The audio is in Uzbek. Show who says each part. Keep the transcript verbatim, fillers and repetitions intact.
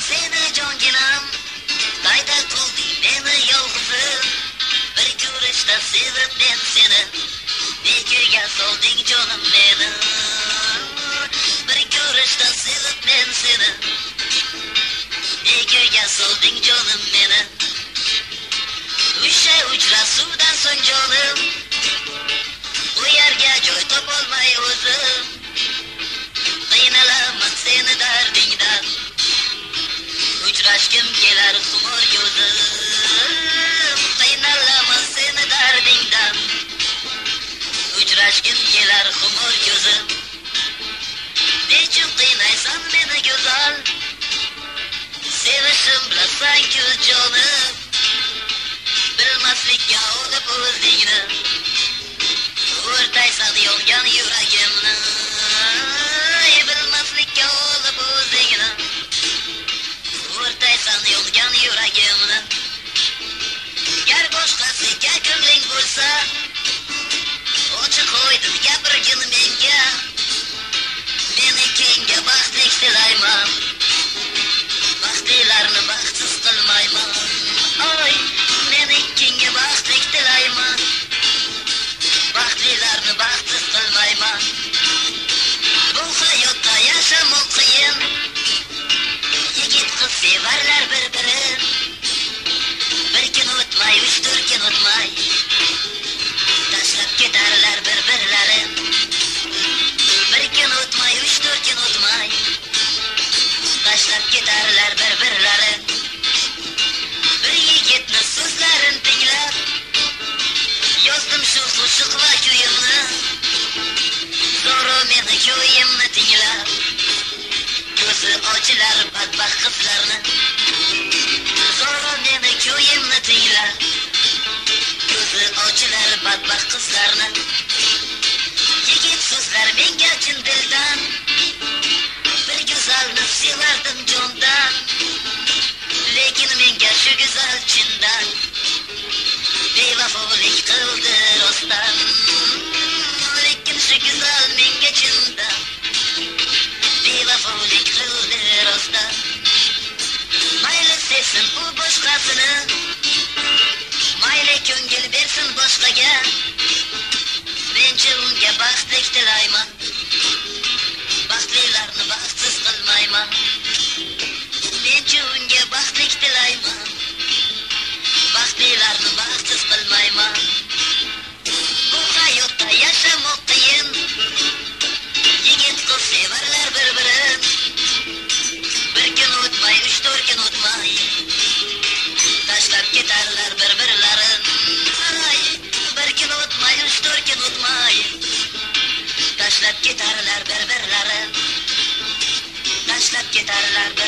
Speaker 1: seni jonginam, qayda qolding meni yolg'izim, bir ko'rishda sevib men seni, bekorga solding jonim meni, bir ko'rishda sevib men seni, bekorga solding jonim meni. O'sha uchrashuvdan so'ng jonim, bu yerga joy topolmay o'zim, qiynalaman seni dardingdan, uchrashgim kelar xumor ko'zim, qiynalaman seni dardingdan, uchrashgim kelar xumor ko'zim. Nechun qiynaysan meni go'zal, sevishim bilasan-ku jonim, bilmaslikka olib o'zingni, o'rtaysan yongan yuragimni, bilmaslikka olib o'zingni, o'rtaysan yongan yuragimni. Gar boshqasiga ko'ngling bo'lsa, ochiq qo'ydim gapirgin menga, meni keyinga baxtlik tilayman, baxtlilarni baxtsiz qilmayman. Oy, meni keyinga baxtlik tilayman, baxtlilarni baxtsiz qilmayman. Bu hayotda yashamoq qiyin, yigit qiz sevarlar bir-birin, bir kun o'tmay, uch to'rt kun o'tmay, tashlab ketarlar bir-birlarin, bir kun o'tmay, uch to'rt kun o'tmay, tashlab ketarlar bir-birlarin. Bir yigitni so'zlarin tinglab, yozdim shu qo'shiq va kuyimni, zo'ro meni kuyimni tinglab, ko'zi ochilar badbaxt qizlarni, zo'ro meni kuyimni tinglab, ko'zi ochilar badbaxt qizlarni. Yigit so'zlar menga chin dildan, bir go'zalni sevardim jondan, lekin menga shu go'zal chindan bevafolik qildi rostdan, lekin shu go'zal menga chindan bevafolik qildi rostdan. Mayli sevsin u boshqasini, mayli ko'ngil bersin boshqaga, menchi unga baxtlik tilayman, baxtlilarni baxtsiz qilmayman, menchi unga baxtlik tilayman, baxtlilarni baxtsiz qilmayman. Bu hayotda yashamoq qiyin, yigit qiz sevarlar bir-birin, bir kun o'tmay, uch to'rt kun o'tmay, tashlab ketarlar bir-birlarin, bir kun o'tmay, uch to'rt kun o'tmay, tashlab ketarlar bir-birlarin, tashlab ketarlar